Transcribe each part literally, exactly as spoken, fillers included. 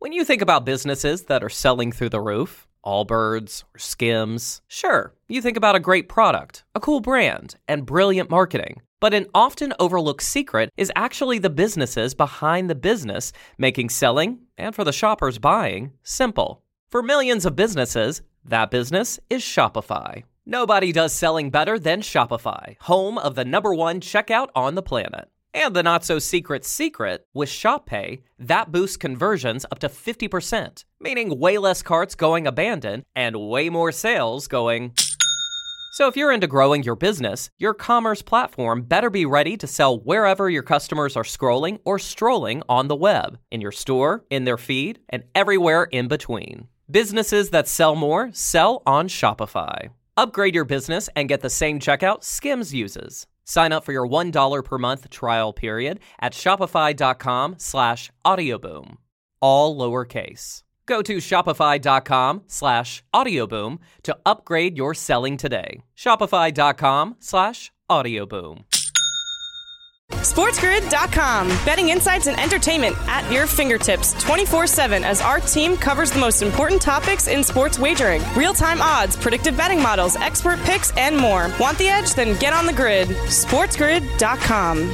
When you think about businesses that are selling through the roof, Allbirds or Skims, sure, you think about a great product, a cool brand, and brilliant marketing. But an often overlooked secret is actually the businesses behind the business, making selling, and for the shoppers buying, simple. For millions of businesses, that business is Shopify. Nobody does selling better than Shopify, home of the number one checkout on the planet. And the not-so-secret secret, with Shop Pay, that boosts conversions up to fifty percent, meaning way less carts going abandoned and way more sales going... So if you're into growing your business, your commerce platform better be ready to sell wherever your customers are scrolling or strolling on the web, in your store, in their feed, and everywhere in between. Businesses that sell more sell on Shopify. Upgrade your business and get the same checkout Skims uses. Sign up for your one dollar per month trial period at shopify.com slash audioboom. All lowercase. Go to shopify.com slash audioboom to upgrade your selling today. Shopify.com slash audioboom. SportsGrid dot com. Betting insights and entertainment at your fingertips twenty-four seven as our team covers the most important topics in sports wagering. Real-time odds, predictive betting models, expert picks, and more. Want the edge? Then get on the grid. SportsGrid dot com.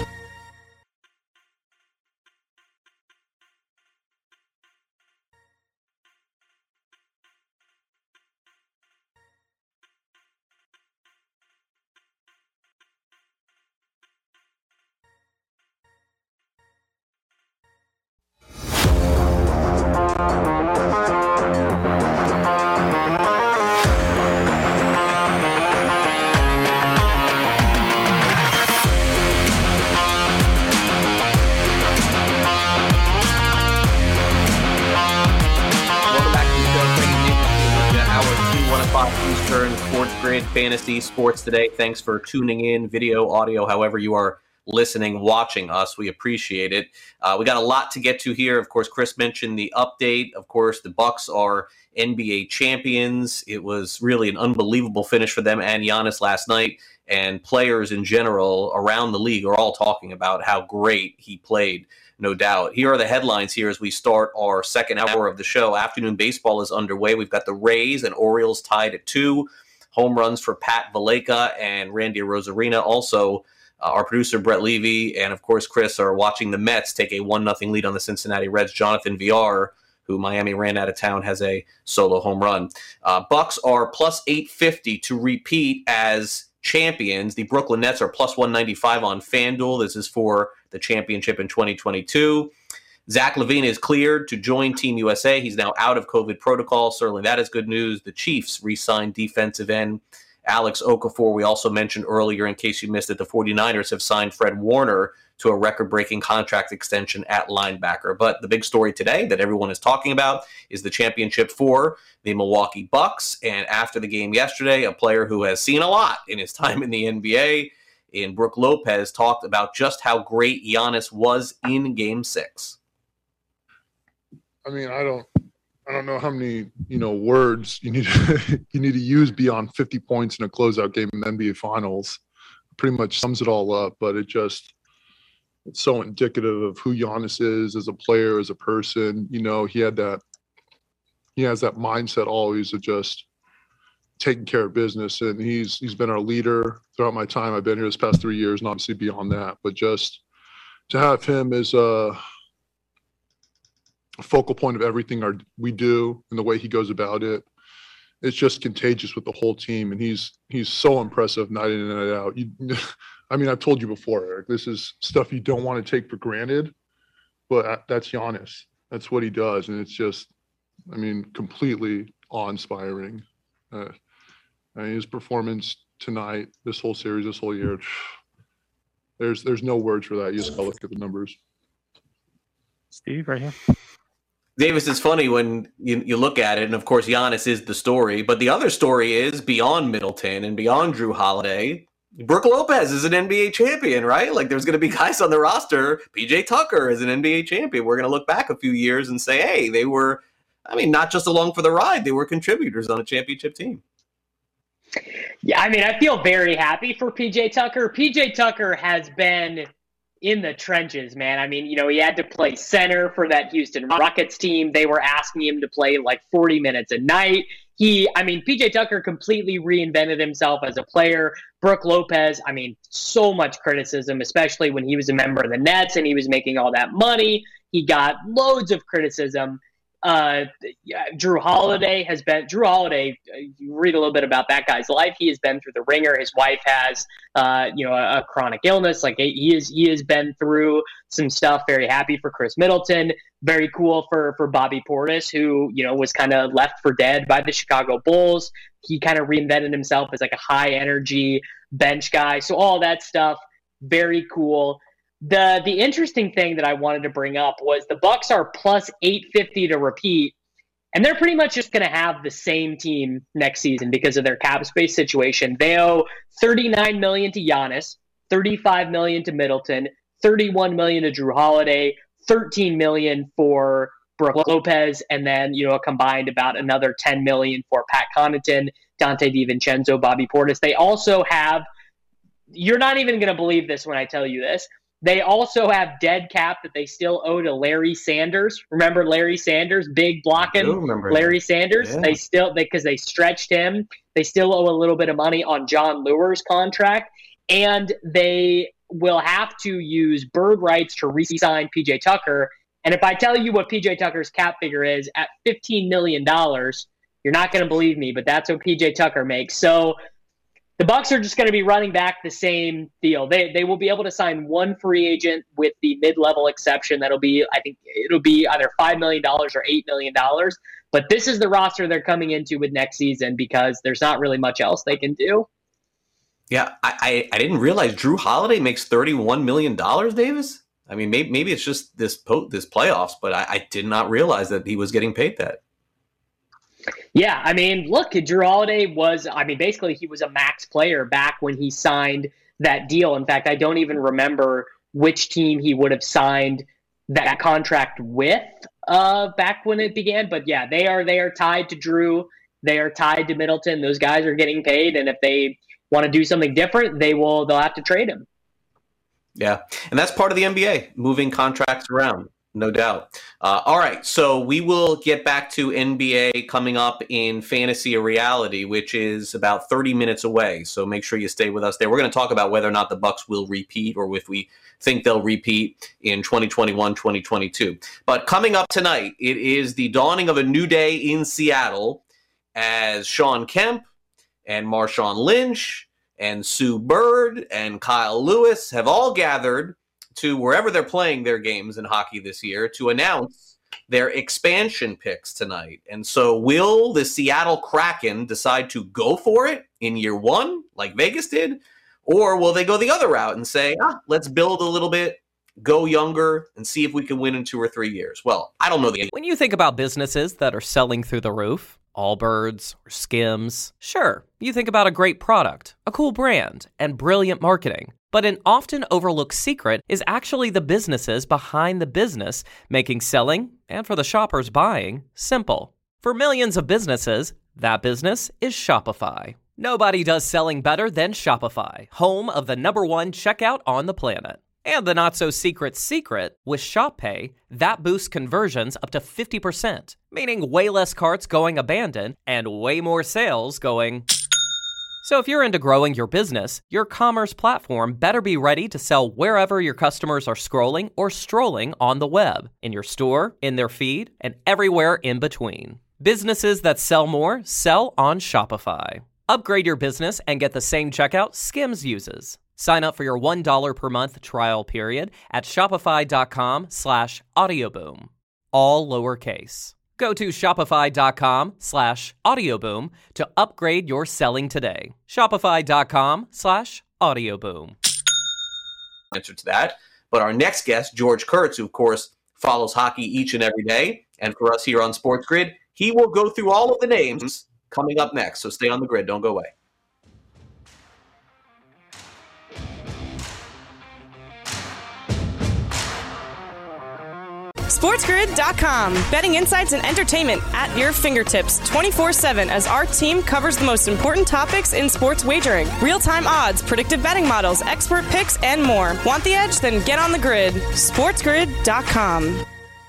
Fantasy Sports Today. Thanks for tuning in, video, audio, however you are listening, watching us. We appreciate it. Uh, we got a lot to get to here. Of course, Chris mentioned the update. Of course, the Bucks are N B A champions. It was really an unbelievable finish for them and Giannis last night. And players in general around the league are all talking about how great he played, no doubt. Here are the headlines here as we start our second hour of the show. Afternoon baseball is underway. We've got the Rays and Orioles tied at two. Home runs for Pat Valaika and Randy Rosarina. Also, uh, our producer Brett Levy and, of course, Chris are watching the Mets take a one nothing lead on the Cincinnati Reds. Jonathan Villar, who Miami ran out of town, has a solo home run. Uh, Bucks are plus eight fifty to repeat as champions. The Brooklyn Nets are plus one ninety-five on FanDuel. This is for the championship in twenty twenty-two. Zach LaVine is cleared to join Team U S A. He's now out of COVID protocol. Certainly that is good news. The Chiefs re-signed defensive end Alex Okafor. We also mentioned earlier, in case you missed it, the 49ers have signed Fred Warner to a record-breaking contract extension at linebacker. But the big story today that everyone is talking about is the championship for the Milwaukee Bucks. And after the game yesterday, a player who has seen a lot in his time in the N B A, in Brook Lopez, talked about just how great Giannis was in Game six. I mean, I don't, I don't know how many, you know, words you need to, you need to use beyond fifty points in a closeout game in the N B A Finals. Pretty much sums it all up. But it just, it's so indicative of who Giannis is as a player, as a person. You know, he had that, he has that mindset always of just taking care of business, and he's he's been our leader throughout my time. I've been here this past three years, and obviously beyond that. But just to have him as a focal point of everything our we do and the way he goes about it, it's just contagious with the whole team, and he's he's so impressive night in and night out. You, I mean, I've told you before, Eric, this is stuff you don't want to take for granted, but that's Giannis. That's what he does, and it's just, I mean, completely awe-inspiring. Uh, I mean, his performance tonight, this whole series, this whole year, there's there's no words for that. You just gotta look at the numbers. Steve, right here. Davis, it's funny when you, you look at it, and of course Giannis is the story, but the other story is beyond Middleton and beyond Drew Holiday. Brook Lopez is an N B A champion, right? Like, there's going to be guys on the roster. P J Tucker is an N B A champion. We're going to look back a few years and say, hey, they were, I mean, not just along for the ride, they were contributors on a championship team. Yeah, I mean, I feel very happy for P J Tucker. P J Tucker has been in the trenches, man. I mean, you know, he had to play center for that Houston Rockets team. They were asking him to play like forty minutes a night. He, I mean, P J Tucker completely reinvented himself as a player. Brook Lopez, I mean, so much criticism, especially when he was a member of the Nets and he was making all that money. He got loads of criticism. Uh, yeah, Drew Holiday has been, Drew Holiday, you read a little bit about that guy's life. He has been through the ringer. His wife has, uh, you know, a, a chronic illness. Like he is, he has been through some stuff. Very happy for Chris Middleton. Very cool for, for Bobby Portis, who, you know, was kind of left for dead by the Chicago Bulls. He kind of reinvented himself as like a high energy bench guy. So all that stuff, very cool. The the interesting thing that I wanted to bring up was the Bucks are plus eight fifty to repeat, and they're pretty much just going to have the same team next season because of their cap space situation. They owe thirty-nine million dollars to Giannis, thirty-five million dollars to Middleton, thirty-one million dollars to Drew Holiday, thirteen million dollars for Brook Lopez, and then, you know, combined about another ten million dollars for Pat Connaughton, Dante DiVincenzo, Bobby Portis. They also have, you're not even going to believe this when I tell you this, they also have dead cap that they still owe to Larry Sanders. Remember Larry Sanders, big blocking Larry Sanders? Yeah. They still, because they, they stretched him. They still owe a little bit of money on John Lure's contract. And they will have to use bird rights to re-sign P J Tucker. And if I tell you what P J Tucker's cap figure is at fifteen million dollars, you're not going to believe me, but that's what P J Tucker makes. So the Bucks are just going to be running back the same deal. They they will be able to sign one free agent with the mid-level exception. That'll be, I think it'll be either five million dollars or eight million dollars. But this is the roster they're coming into with next season because there's not really much else they can do. Yeah, I, I, I didn't realize Drew Holiday makes thirty-one million dollars, Davis. I mean, maybe, maybe it's just this po- this playoffs, but I, I did not realize that he was getting paid that. Yeah, I mean, look, Drew Holiday was, I mean, basically he was a max player back when he signed that deal. In fact, I don't even remember which team he would have signed that contract with uh, back when it began. But yeah, they are they are tied to Drew. They are tied to Middleton. Those guys are getting paid, and if they want to do something different, they will. They'll have to trade him. Yeah, and that's part of the N B A, moving contracts around. No doubt. Uh, all right, so we will get back to N B A coming up in Fantasy or Reality, which is about thirty minutes away. So make sure you stay with us there. We're going to talk about whether or not the Bucks will repeat or if we think they'll repeat in twenty twenty-one twenty twenty-two. But coming up tonight, it is the dawning of a new day in Seattle as Shawn Kemp and Marshawn Lynch and Sue Bird and Kyle Lewis have all gathered to wherever they're playing their games in hockey this year to announce their expansion picks tonight. And so will the Seattle Kraken decide to go for it in year one like Vegas did? Or will they go the other route and say, ah, let's build a little bit, go younger, and see if we can win in two or three years? Well, I don't know the answer. When you think about businesses that are selling through the roof, Allbirds or Skims, sure, you think about a great product, a cool brand, and brilliant marketing. But an often overlooked secret is actually the businesses behind the business, making selling, and for the shoppers buying, simple. For millions of businesses, that business is Shopify. Nobody does selling better than Shopify, home of the number one checkout on the planet. And the not-so-secret secret, with Shop Pay, that boosts conversions up to fifty percent, meaning way less carts going abandoned and way more sales going... So if you're into growing your business, your commerce platform better be ready to sell wherever your customers are scrolling or strolling on the web, in your store, in their feed, and everywhere in between. Businesses that sell more sell on Shopify. Upgrade your business and get the same checkout Skims uses. Sign up for your one dollar per month trial period at shopify.com slash audioboom. All lowercase. Go to shopify.com slash audioboom to upgrade your selling today. Shopify.com slash audioboom. Answer to that. But our next guest, George Kurtz, who of course follows hockey each and every day, and for us here on Sports Grid, he will go through all of the names coming up next. So stay on the grid. Don't go away. SportsGrid dot com. Betting insights and entertainment at your fingertips twenty-four seven as our team covers the most important topics in sports wagering. Real-time odds, predictive betting models, expert picks, and more. Want the edge? Then get on the grid. SportsGrid dot com.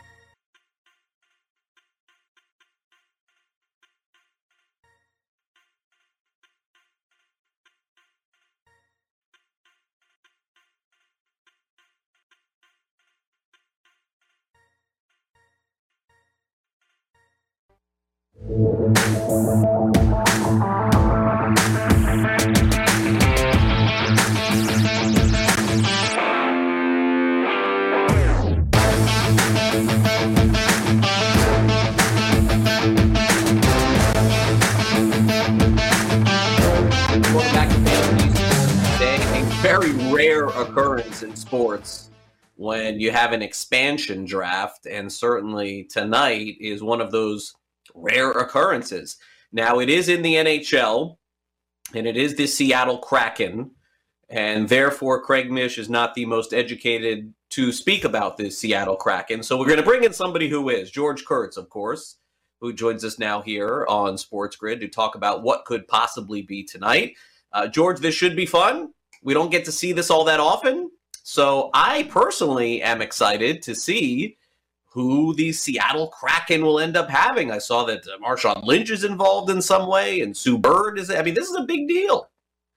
Very rare occurrence in sports when you have an expansion draft, and certainly tonight is one of those rare occurrences. Now, it is in the N H L, and it is the Seattle Kraken, and therefore Craig Mish is not the most educated to speak about this Seattle Kraken. So we're going to bring in somebody who is, George Kurtz, of course, who joins us now here on Sports Grid to talk about what could possibly be tonight. Uh, George, this should be fun. We don't get to see this all that often. So I personally am excited to see who the Seattle Kraken will end up having. I saw that uh, Marshawn Lynch is involved in some way, and Sue Bird is. I mean, this is a big deal.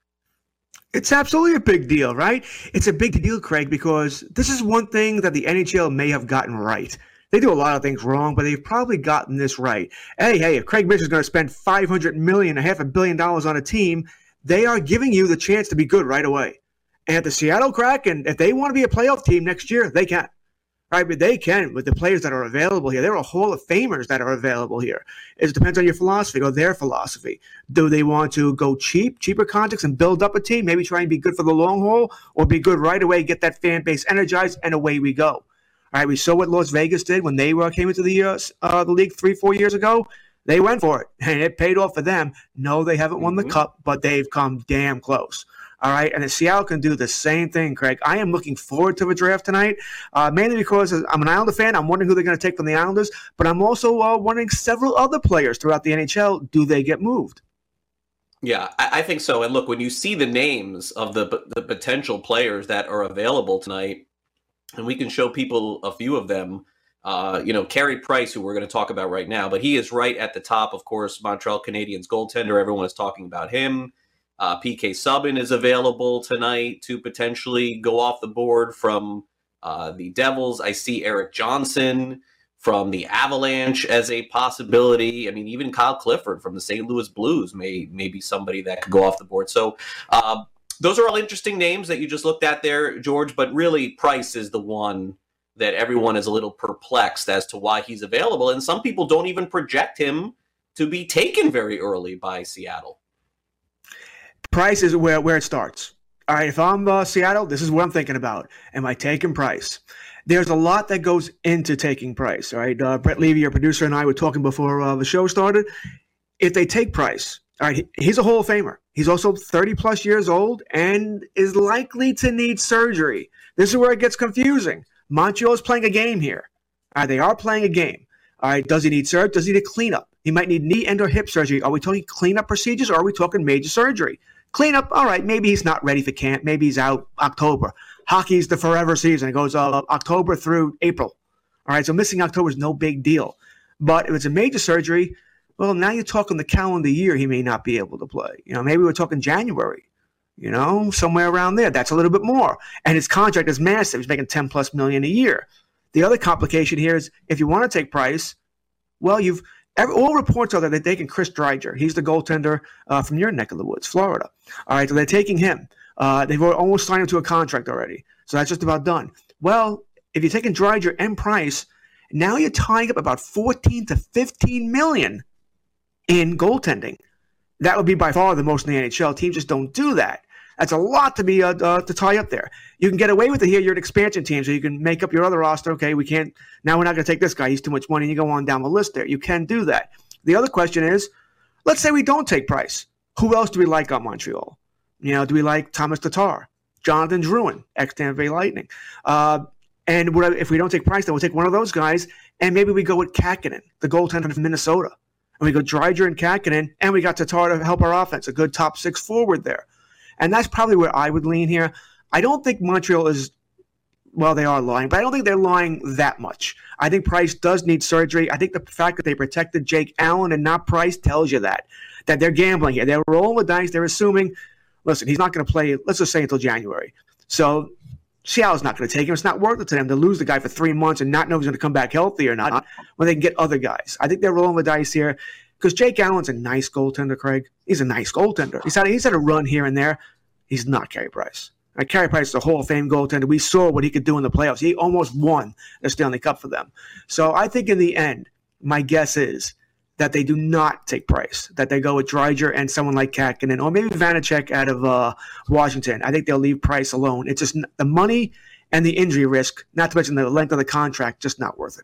It's absolutely a big deal, right? It's a big deal, Craig, because this is one thing that the N H L may have gotten right. They do a lot of things wrong, but they've probably gotten this right. Hey, hey, if Craig Mish is going to spend five hundred million dollars, a half a billion dollars on a team, they are giving you the chance to be good right away. And at the Seattle Kraken, if they want to be a playoff team next year, they can. Right, but they can with the players that are available here. There are Hall of Famers that are available here. It depends on your philosophy or their philosophy. Do they want to go cheap, cheaper contracts and build up a team, maybe try and be good for the long haul, or be good right away, get that fan base energized, and away we go. All right, we saw what Las Vegas did when they uh, came into the uh, uh, the league three, four years ago. They went for it, and it paid off for them. No, they haven't won the Mm-hmm. cup, but they've come damn close. All right, and the Seattle can do the same thing, Craig. I am looking forward to the draft tonight, uh, mainly because I'm an Islander fan. I'm wondering who they're going to take from the Islanders, but I'm also uh, wondering several other players throughout the N H L, do they get moved? Yeah, I, I think so. And look, when you see the names of the the potential players that are available tonight, and we can show people a few of them, uh, you know, Carey Price, who we're going to talk about right now, but he is right at the top, of course, Montreal Canadiens goaltender. Everyone is talking about him. Uh, P K Subban is available tonight to potentially go off the board from uh, the Devils. I see Eric Johnson from the Avalanche as a possibility. I mean, even Kyle Clifford from the Saint Louis Blues may, may be somebody that could go off the board. So uh, those are all interesting names that you just looked at there, George, but really Price is the one that everyone is a little perplexed as to why he's available. And some people don't even project him to be taken very early by Seattle. Price is where, where it starts. All right, if I'm uh, Seattle, this is what I'm thinking about. Am I taking Price? There's a lot that goes into taking Price. All right, uh, Brett Levy, your producer, and I were talking before uh, the show started. If they take Price, all right, he, he's a Hall of Famer. He's also thirty plus years old and is likely to need surgery. This is where it gets confusing. Montreal is playing a game here. All right, they are playing a game. All right, does he need surgery? Does he need a cleanup? He might need knee and or hip surgery. Are we talking cleanup procedures or are we talking major surgery? Cleanup, all right, maybe he's not ready for camp. Maybe he's out October. Hockey's the forever season. It goes uh, October through April. All right, so missing October is no big deal. But if it's a major surgery, well, now you're talking the calendar year he may not be able to play. You know, maybe we're talking January, you know, somewhere around there. That's a little bit more. And his contract is massive. He's making ten plus million a year. The other complication here is if you want to take Price, well, you've every, all reports are that they're taking Chris Dreiger. He's the goaltender uh, from your neck of the woods, Florida. All right, so they're taking him. Uh, they've almost signed him to a contract already. So that's just about done. Well, if you're taking Dreiger and Price, now you're tying up about fourteen to fifteen million in goaltending. That would be by far the most in the N H L. Teams just don't do that. That's a lot to be uh, uh, to tie up there. You can get away with it here. You're an expansion team, so you can make up your other roster. Okay, we can't. Now we're not going to take this guy. He's too much money. And you go on down the list there. You can do that. The other question is, let's say we don't take Price. Who else do we like on Montreal? You know, do we like Thomas Tatar, Jonathan Drouin, ex-Tampa Bay Lightning? Uh, And what, if we don't take Price, then we'll take one of those guys, and maybe we go with Kakinen, the goaltender from Minnesota. And we go Dreiger and Kakinen, and we got Tatar to help our offense, a good top six forward there. And that's probably where I would lean here. I don't think Montreal is, well, they are lying, but I don't think they're lying that much. I think Price does need surgery. I think the fact that they protected Jake Allen and not Price tells you that, that they're gambling here. They're rolling the dice. They're assuming, listen, he's not going to play, let's just say, until January. So Seattle's not going to take him. It's not worth it to them to lose the guy for three months and not know if he's going to come back healthy or not when they can get other guys. I think they're rolling the dice here because Jake Allen's a nice goaltender, Craig. He's a nice goaltender. He's had, he's had a run here and there. He's not Carey Price. Right, Carey Price is a Hall of Fame goaltender. We saw what he could do in the playoffs. He almost won the Stanley Cup for them. So I think in the end, my guess is that they do not take Price, that they go with Dreiger and someone like Kakinen, or maybe Vanacek out of uh, Washington. I think they'll leave Price alone. It's just the money and the injury risk, not to mention the length of the contract, just not worth it.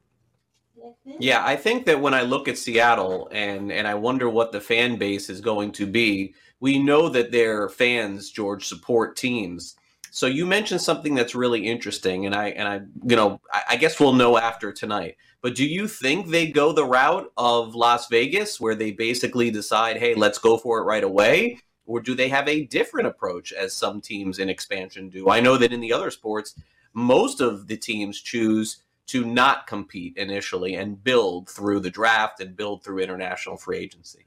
Yeah, I think that when I look at Seattle and, and I wonder what the fan base is going to be, we know that their fans, George, support teams. So you mentioned something that's really interesting, and I and I you know I, I guess we'll know after tonight. But do you think they go the route of Las Vegas, where they basically decide, hey, let's go for it right away? Or do they have a different approach, as some teams in expansion do? I know that in the other sports, most of the teams choose to not compete initially and build through the draft and build through international free agency.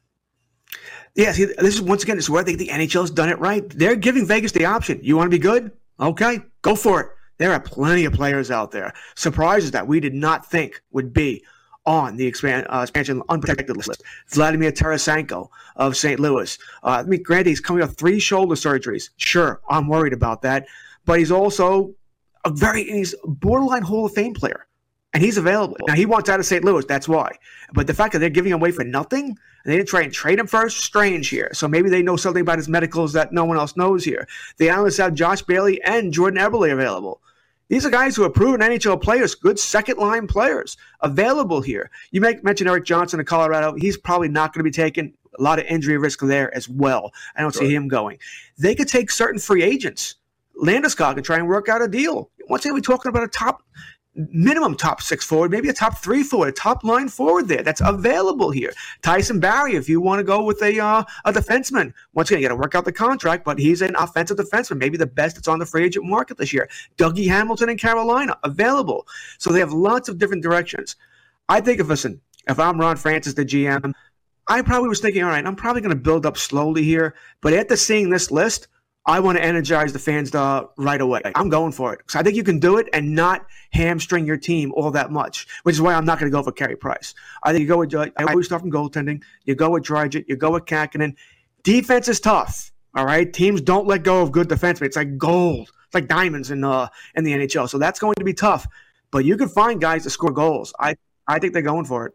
Yeah, see, this is once again, this is where I think the N H L has done it right. They're giving Vegas the option. You want to be good? Okay, go for it. There are plenty of players out there. Surprises that we did not think would be on the expand, uh, expansion unprotected list. Vladimir Tarasenko of Saint Louis. Uh, I mean, granted, he's coming off three shoulder surgeries. Sure, I'm worried about that. But he's also a very, he's a borderline Hall of Fame player. And he's available. Now, he wants out of Saint Louis. That's why. But the fact that they're giving him away for nothing, and they didn't try and trade him first, strange here. So maybe they know something about his medicals that no one else knows here. They Islanders have Josh Bailey and Jordan Eberle available. These are guys who are proven N H L players, good second-line players available here. You make mention Erik Johnson of Colorado. He's probably not going to be taken. A lot of injury risk there as well. I don't sure. see him going. They could take certain free agents. Landeskog and try and work out a deal. Once again, we're talking about a top – minimum top six forward, maybe a top three forward, a top line forward there that's available here. Tyson Barrie, if you want to go with a uh, a defenseman. Once again, you got to work out the contract, but he's an offensive defenseman, maybe the best that's on the free agent market this year. Dougie Hamilton in Carolina, available. So they have lots of different directions. I think if, listen, if I'm Ron Francis, the G M, I probably was thinking, all right, I'm probably going to build up slowly here, but after seeing this list, I want to energize the fans uh, right away. I'm going for it. So I think you can do it and not hamstring your team all that much, which is why I'm not going to go for Carey Price. I think you go with, uh, I always start from goaltending. You go with Dreiger. You go with Kakinen. Defense is tough, all right? Teams don't let go of good defensemen. It's like gold. It's like diamonds in, uh, in the N H L. So that's going to be tough. But you can find guys to score goals. I, I think they're going for it.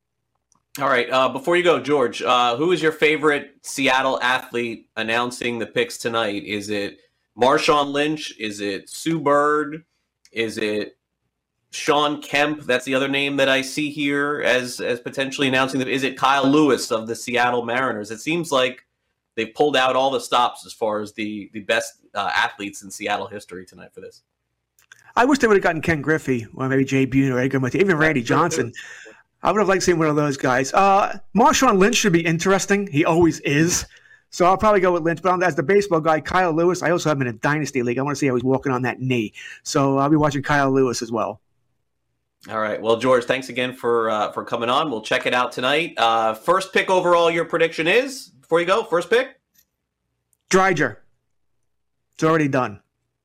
All right. Uh, before you go, George, uh, who is your favorite Seattle athlete announcing the picks tonight? Is it Marshawn Lynch? Is it Sue Bird? Is it Sean Kemp? That's the other name that I see here as as potentially announcing. The, is it Kyle Lewis of the Seattle Mariners? It seems like they've pulled out all the stops as far as the, the best uh, athletes in Seattle history tonight for this. I wish they would have gotten Ken Griffey or maybe Jay Buhn or Edgar Martinez, even Randy Johnson. I would have liked seeing one of those guys. Uh, Marshawn Lynch should be interesting. He always is. So I'll probably go with Lynch. But as the baseball guy, Kyle Lewis, I also have him in a dynasty league. I want to see how he's walking on that knee. So I'll be watching Kyle Lewis as well. All right. Well, George, thanks again for uh, for coming on. We'll check it out tonight. Uh, first pick overall, your prediction is, before you go, first pick? Dreiger. It's already done.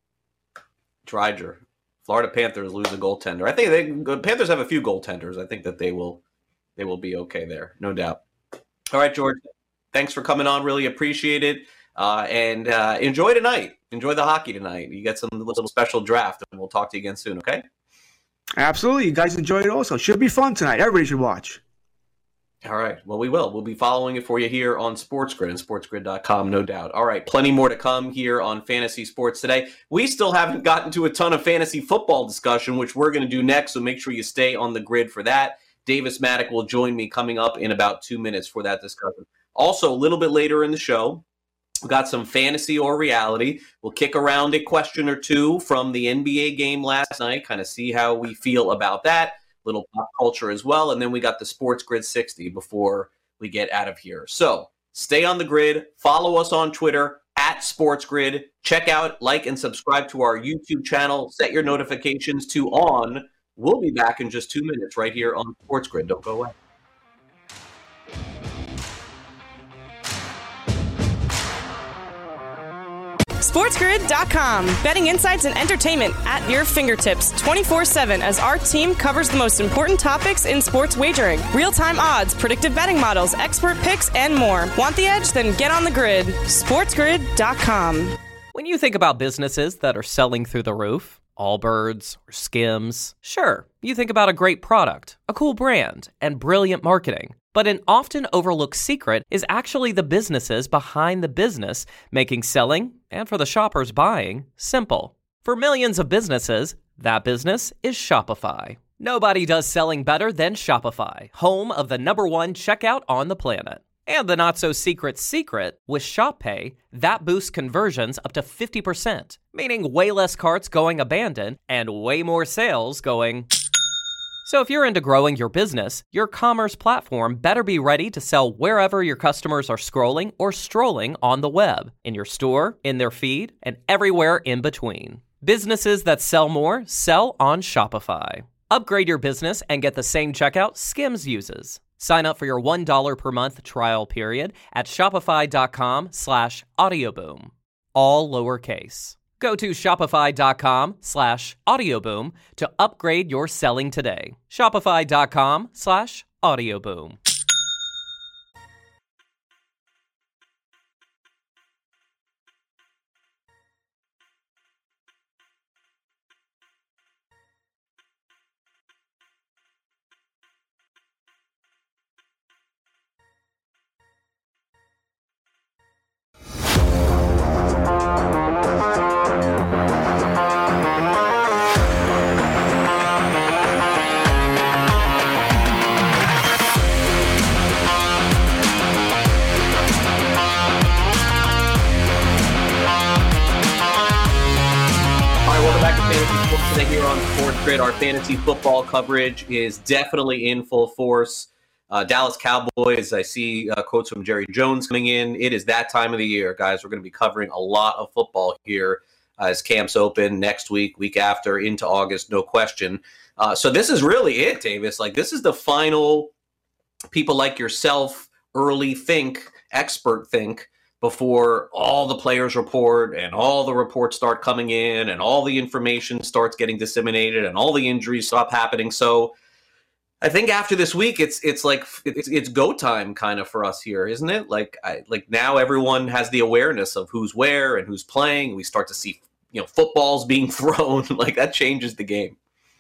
Dreiger. Florida Panthers lose a goaltender. I think they Panthers have a few goaltenders. I think that they will they will be okay there, no doubt. All right, George. Thanks for coming on. Really appreciate it. Uh, and uh, enjoy tonight. Enjoy the hockey tonight. You get some little special draft, and we'll talk to you again soon, okay? Absolutely. You guys enjoy it also. Should be fun tonight. Everybody should watch. All right. Well, we will. We'll be following it for you here on SportsGrid and sports grid dot com, no doubt. All right. Plenty more to come here on Fantasy Sports Today. We still haven't gotten to a ton of fantasy football discussion, which we're going to do next, so make sure you stay on the grid for that. Davis Maddock will join me coming up in about two minutes for that discussion. Also, a little bit later in the show, We've got some fantasy or reality. We'll kick around a question or two from the N B A game last night, kind of see how we feel about that. Little pop culture as well. And then we got the Sports Grid sixty before we get out of here. So stay on the grid. Follow us on Twitter at Sports Grid. Check out, like, and subscribe to our YouTube channel. Set your notifications to on. We'll be back in just two minutes right here on Sports Grid. Don't go away. SportsGrid dot com. Betting insights and entertainment at your fingertips twenty-four seven as our team covers the most important topics in sports wagering. Real-time odds, predictive betting models, expert picks, and more. Want the edge? Then get on the grid. SportsGrid dot com. When you think about businesses that are selling through the roof, Allbirds or Skims, sure, you think about a great product, a cool brand, and brilliant marketing. But an often overlooked secret is actually the businesses behind the business, making selling, and for the shoppers buying, simple. For millions of businesses, that business is Shopify. Nobody does selling better than Shopify, home of the number one checkout on the planet. And the not-so-secret secret, with Shop Pay, that boosts conversions up to fifty percent, meaning way less carts going abandoned and way more sales going... So if you're into growing your business, your commerce platform better be ready to sell wherever your customers are scrolling or strolling on the web, in your store, in their feed, and everywhere in between. Businesses that sell more sell on Shopify. Upgrade your business and get the same checkout Skims uses. Sign up for your one dollar per month trial period at shopify.com slash audioboom. All lowercase. Go to shopify.com slash audioboom to upgrade your selling today. Shopify.com slash audioboom. Today here on Sports Grid, our fantasy football coverage is definitely in full force. Uh, Dallas Cowboys, I see uh, quotes from Jerry Jones coming in. It is that time of the year, guys. We're going to be covering a lot of football here uh, as camps open next week, week after, into August, no question. Uh, so this is really it, Davis. Like, this is the final people like yourself, early think, expert think, before all the players report and all the reports start coming in and all the information starts getting disseminated and all the injuries stop happening. So I think after this week, it's it's like it's it's go time kind of for us here, isn't it? Like I, like now everyone has the awareness of who's where and who's playing. We start to see, you know, footballs being thrown. Like that changes the game.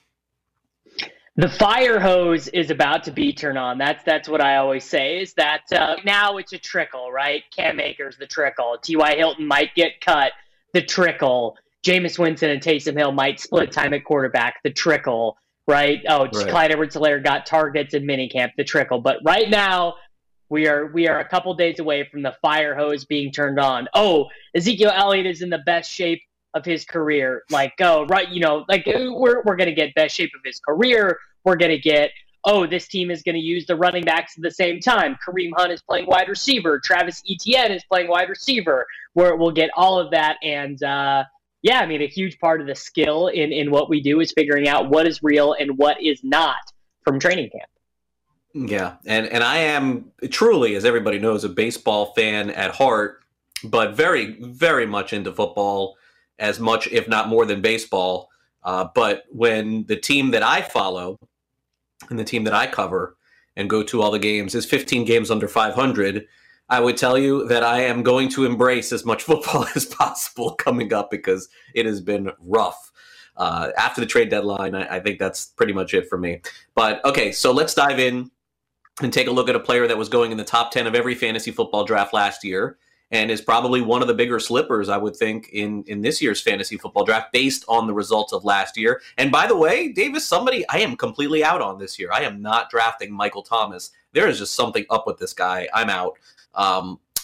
The fire hose is about to be turned on. That's that's what I always say, is that uh, now it's a trickle, right? Cam Akers, the trickle. T Y. Hilton might get cut, the trickle. Jameis Winston and Taysom Hill might split time at quarterback, the trickle, right? Oh, right. Clyde Edwards-Helaire got targets in minicamp, the trickle. But right now, we are we are a couple days away from the fire hose being turned on. Oh, Ezekiel Elliott is in the best shape of his career. Like, oh, right, you know, like we're we're going to get best shape of his career. We're going to get, oh, this team is going to use the running backs at the same time. Kareem Hunt is playing wide receiver. Travis Etienne is playing wide receiver. Where we'll get all of that. And, uh, yeah, I mean, a huge part of the skill in, in what we do is figuring out what is real and what is not from training camp. Yeah, and, and I am truly, as everybody knows, a baseball fan at heart, but very, very much into football, as much, if not more than baseball. Uh, but when the team that I follow and the team that I cover and go to all the games is fifteen games under five hundred, I would tell you that I am going to embrace as much football as possible coming up because it has been rough. Uh, after the trade deadline, I, I think that's pretty much it for me. But, okay, so let's dive in and take a look at a player that was going in the top ten of every fantasy football draft last year and is probably one of the bigger slippers, I would think, in, in this year's fantasy football draft based on the results of last year. And by the way, Davis, somebody I am completely out on this year. I am not drafting Michael Thomas. There is just something up with this guy. I'm out. Um,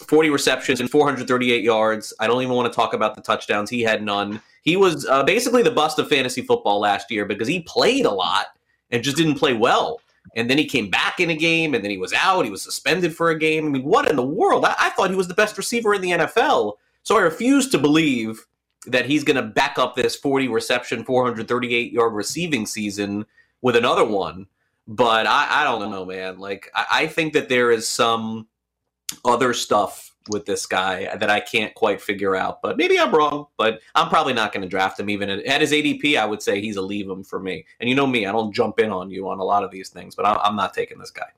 forty receptions and four hundred thirty-eight yards. I don't even want to talk about the touchdowns. He had none. He was uh, basically the bust of fantasy football last year because he played a lot and just didn't play well. And then he came back in a game, and then he was out. He was suspended for a game. I mean, what in the world? I, I thought he was the best receiver in the N F L. So I refuse to believe that he's going to back up this forty reception, four hundred thirty-eight yard receiving season with another one. But I, I don't know, man. Like, I, I think that there is some other stuff with this guy that I can't quite figure out. But maybe I'm wrong, but I'm probably not going to draft him. Even at, at his A D P, I would say he's a leave him for me. And you know me, I don't jump in on you on a lot of these things, but I, I'm not taking this guy.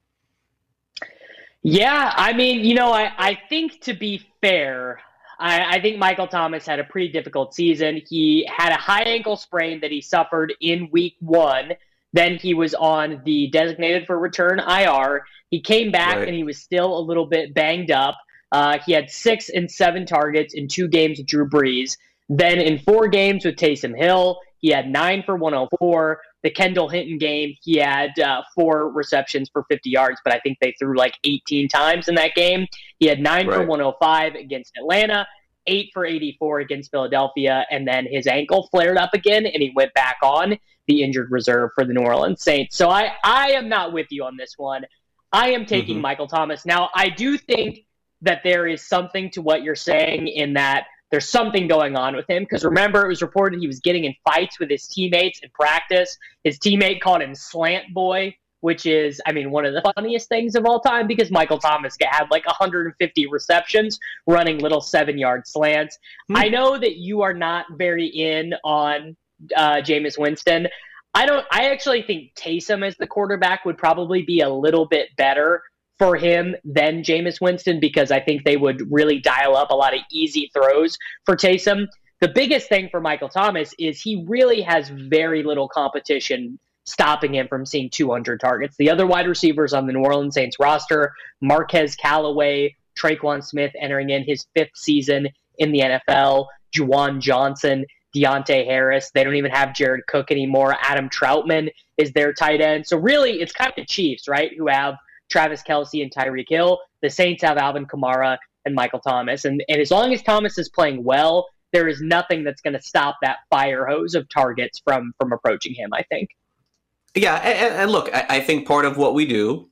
Yeah, I mean, you know, I, I think to be fair, I, I think Michael Thomas had a pretty difficult season. He had a high ankle sprain that he suffered in week one. Then he was on the designated for return I R. He came back right. and he was still a little bit banged up. Uh, he had six and seven targets in two games with Drew Brees. Then in four games with Taysom Hill, he had nine for one oh four. The Kendall Hinton game, he had uh, four receptions for fifty yards, but I think they threw like eighteen times in that game. He had nine right. for one oh five against Atlanta, eight for eighty-four against Philadelphia, and then his ankle flared up again, and he went back on the injured reserve for the New Orleans Saints. So I, I am not with you on this one. I am taking mm-hmm. Michael Thomas. Now, I do think that there is something to what you're saying in that there's something going on with him. Because remember, it was reported he was getting in fights with his teammates in practice. His teammate called him Slant Boy, which is, I mean, one of the funniest things of all time because Michael Thomas had like one hundred fifty receptions running little seven-yard slants. Mm-hmm. I know that you are not very in on uh, Jameis Winston. I don't. I actually think Taysom as the quarterback would probably be a little bit better for him than Jameis Winston because I think they would really dial up a lot of easy throws for Taysom. The biggest thing for Michael Thomas is he really has very little competition stopping him from seeing two hundred targets. The other wide receivers on the New Orleans Saints roster, Marquez Callaway, Traquan Smith entering in his fifth season in the N F L, Juwan Johnson, Deontay Harris. They don't even have Jared Cook anymore. Adam Troutman is their tight end. So really, it's kind of the Chiefs, right, who have Travis Kelce and Tyreek Hill. The Saints have Alvin Kamara and Michael Thomas. And, and as long as Thomas is playing well, there is nothing that's going to stop that fire hose of targets from from approaching him, I think. Yeah, and, and look, I, I think part of what we do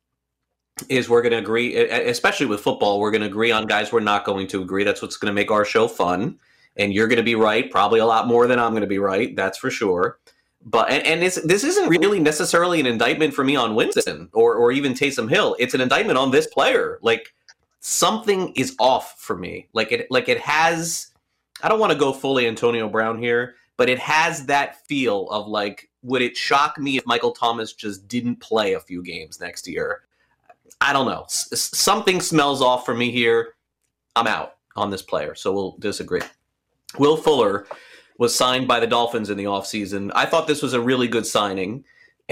is we're going to agree, especially with football, we're going to agree on guys we're not going to agree. That's what's going to make our show fun. And you're going to be right, probably a lot more than I'm going to be right, that's for sure. But and, and it's, this isn't really necessarily an indictment for me on Winston or or even Taysom Hill. It's an indictment on this player. Like something is off for me. Like it like it has. I don't want to go fully Antonio Brown here, but it has that feel of like, would it shock me if Michael Thomas just didn't play a few games next year? I don't know. S- something smells off for me here. I'm out on this player, so we'll disagree. Will Fuller was signed by the Dolphins in the offseason. I thought this was a really good signing,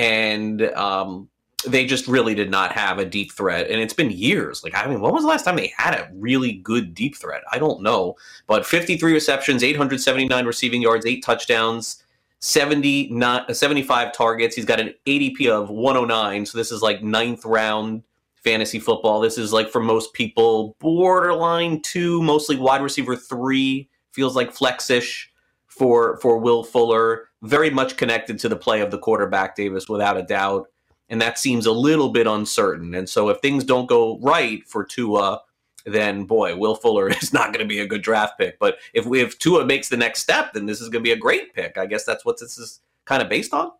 and um, they just really did not have a deep threat. And it's been years. Like, I mean, when was the last time they had a really good deep threat? I don't know. But fifty-three receptions, eight hundred seventy-nine receiving yards, eight touchdowns, seventy-nine, seventy-five targets. He's got an A D P of one oh nine, so this is like ninth round fantasy football. This is like, for most people, borderline two, mostly wide receiver three. Feels like flex-ish for for Will Fuller, very much connected to the play of the quarterback, Davis, without a doubt. And that seems a little bit uncertain. And so if things don't go right for Tua, then, boy, Will Fuller is not going to be a good draft pick. But if, we, if Tua makes the next step, then this is going to be a great pick. I guess that's what this is kind of based on.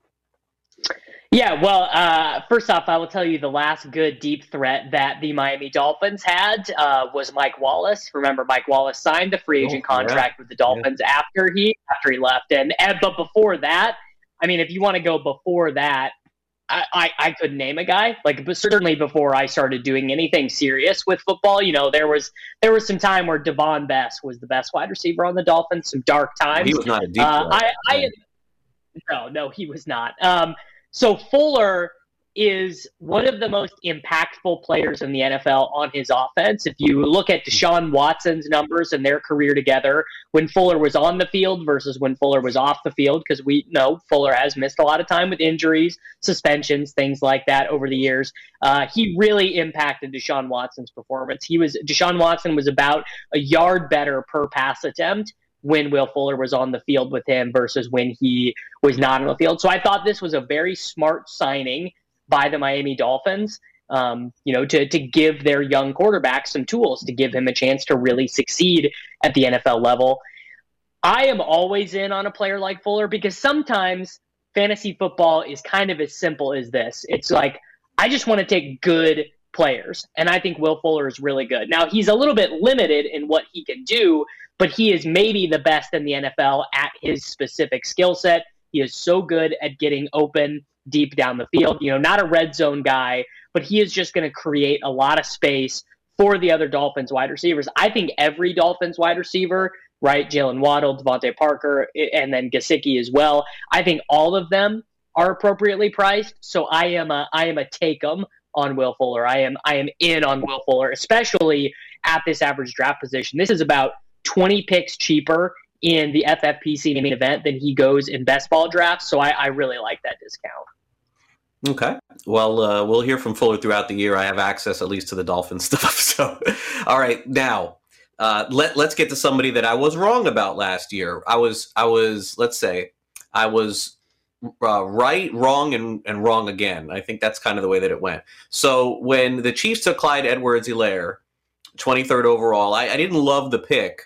Yeah, well, uh, first off, I will tell you the last good deep threat that the Miami Dolphins had uh, was Mike Wallace. Remember, Mike Wallace signed the free agent oh, contract yeah. with the Dolphins yeah. after he after he left, and, and but before that, I mean, if you want to go before that, I, I, I couldn't name a guy. Like, but certainly before I started doing anything serious with football, you know, there was there was some time where Devon Best was the best wide receiver on the Dolphins. Some dark times. He was not a deep uh, threat. I, I no, no, he was not. Um, So Fuller is one of the most impactful players in the N F L on his offense. If you look at Deshaun Watson's numbers and their career together, when Fuller was on the field versus when Fuller was off the field, because we know Fuller has missed a lot of time with injuries, suspensions, things like that over the years, uh, he really impacted Deshaun Watson's performance. He was Deshaun Watson was about a yard better per pass attempt when Will Fuller was on the field with him versus when he was not on the field. So I thought this was a very smart signing by the Miami Dolphins, um, you know, to, to give their young quarterback some tools to give him a chance to really succeed at the N F L level. I am always in on a player like Fuller because sometimes fantasy football is kind of as simple as this. It's like, I just want to take good players, and I think Will Fuller is really good. Now, he's a little bit limited in what he can do, but he is maybe the best in the N F L at his specific skill set. He is so good at getting open deep down the field. You know, not a red zone guy, but he is just going to create a lot of space for the other Dolphins wide receivers. I think every Dolphins wide receiver, right, Jalen Waddle, Devontae Parker, and then Gesicki as well, I think all of them are appropriately priced. So I am a I am a take 'em on Will Fuller. I am I am in on Will Fuller, especially at this average draft position. This is about twenty picks cheaper in the F F P C main event than he goes in best ball drafts. So I, I really like that discount. Okay. Well, uh, we'll hear from Fuller throughout the year. I have access at least to the Dolphin stuff. So, all right, now uh, let let's get to somebody that I was wrong about last year. I was I was let's say I was uh, right, wrong, and and wrong again. I think that's kind of the way that it went. So when the Chiefs took Clyde Edwards-Helaire, twenty-third overall, I, I didn't love the pick,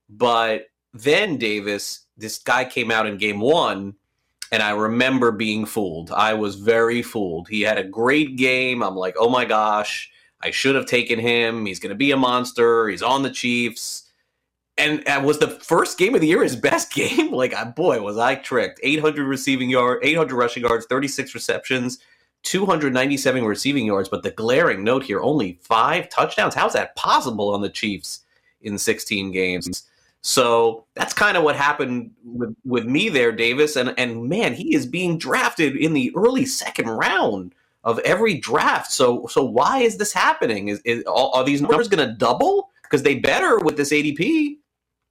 but then Davis, this guy came out in game one. And I remember being fooled. I was very fooled. He had a great game. I'm like, oh my gosh, I should have taken him. He's going to be a monster. He's on the Chiefs. And it was the first game of the year, his best game. Like, boy, was I tricked. eight hundred receiving yards, eight hundred rushing yards, thirty-six receptions, two hundred ninety-seven receiving yards. But the glaring note here, only five touchdowns. How's that possible on the Chiefs in sixteen games? So that's kind of what happened with, with me there, Davis. And, and man, he is being drafted in the early second round of every draft. So so why is this happening? Is, is are these numbers going to double? Because they better with this A D P.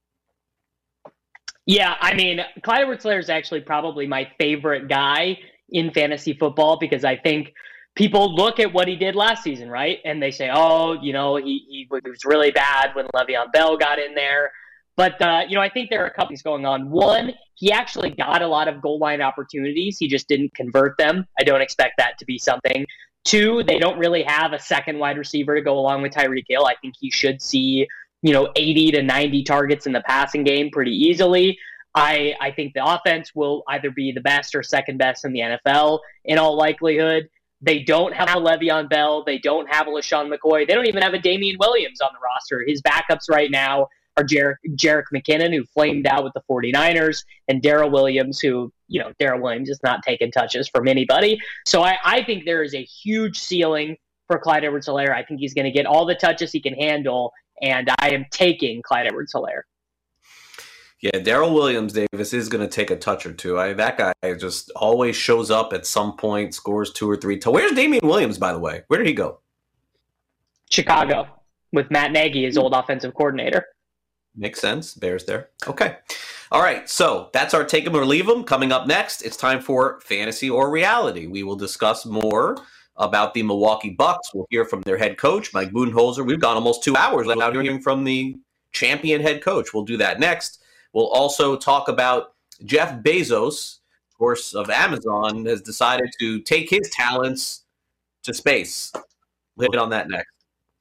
Yeah, I mean, Clyde Edwards-Helaire is actually probably my favorite guy in fantasy football because I think people look at what he did last season, right? And they say, oh, you know, he, he was really bad when Le'Veon Bell got in there. But, uh, you know, I think there are a couple things going on. One, he actually got a lot of goal line opportunities. He just didn't convert them. I don't expect that to be something. Two, they don't really have a second wide receiver to go along with Tyreek Hill. I think he should see, you know, eighty to ninety targets in the passing game pretty easily. I, I think the offense will either be the best or second best in the N F L in all likelihood. They don't have a Le'Veon Bell. They don't have a LaShawn McCoy. They don't even have a Damian Williams on the roster. His backups right now are Jerick, Jerick McKinnon, who flamed out with the 49ers, and Darrell Williams, who, you know, Darrell Williams is not taking touches from anybody. So I, I think there is a huge ceiling for Clyde Edwards-Helaire. I think he's going to get all the touches he can handle, and I am taking Clyde Edwards-Helaire. Yeah, Darrell Williams, Davis, is going to take a touch or two. I, that guy just always shows up at some point, scores two or three. T- Where's Damian Williams, by the way? Where did he go? Chicago, with Matt Nagy, his old offensive coordinator. Makes sense. Bears there. Okay. All right. So that's our take 'em or leave 'em. Coming up next, it's time for Fantasy or Reality. We will discuss more about the Milwaukee Bucks. We'll hear from their head coach, Mike Budenholzer. We've gone almost two hours without hearing from the champion head coach. We'll do that next. We'll also talk about Jeff Bezos, of course, of Amazon, has decided to take his talents to space. We'll hit on that next.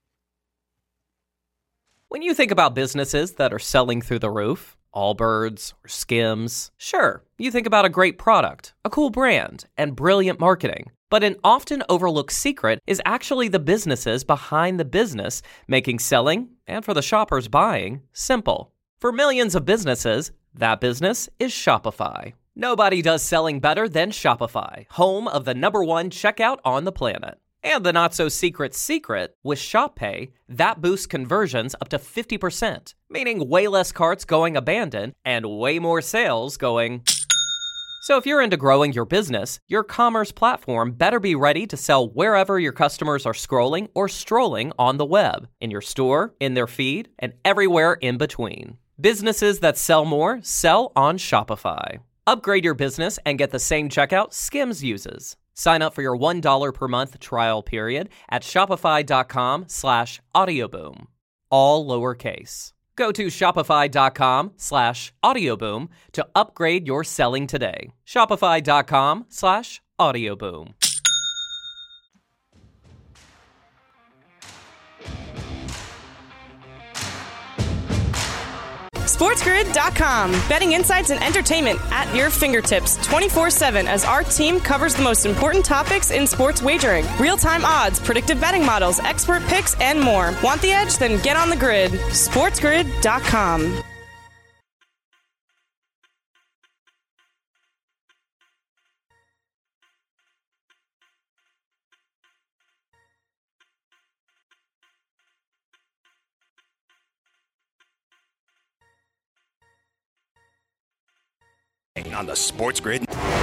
When you think about businesses that are selling through the roof, Allbirds or Skims, sure, you think about a great product, a cool brand, and brilliant marketing. But an often overlooked secret is actually the businesses behind the business, making selling, and for the shoppers buying, simple. For millions of businesses, that business is Shopify. Nobody does selling better than Shopify, home of the number one checkout on the planet. And the not-so-secret secret, with ShopPay, that boosts conversions up to fifty percent, meaning way less carts going abandoned and way more sales going So if you're into growing your business, your commerce platform better be ready to sell wherever your customers are scrolling or strolling on the web, in your store, in their feed, and everywhere in between. Businesses that sell more sell on Shopify. Upgrade your business and get the same checkout Skims uses. Sign up for your one dollar per month trial period at shopify.com slash audioboom. All lowercase. Go to shopify.com slash audioboom to upgrade your selling today. Shopify.com slash audioboom. SportsGrid dot com. Betting insights and entertainment at your fingertips twenty-four seven as our team covers the most important topics in sports wagering. Real-time odds, predictive betting models, expert picks, and more. Want the edge? Then get on the grid. SportsGrid dot com. On the Sports Grid.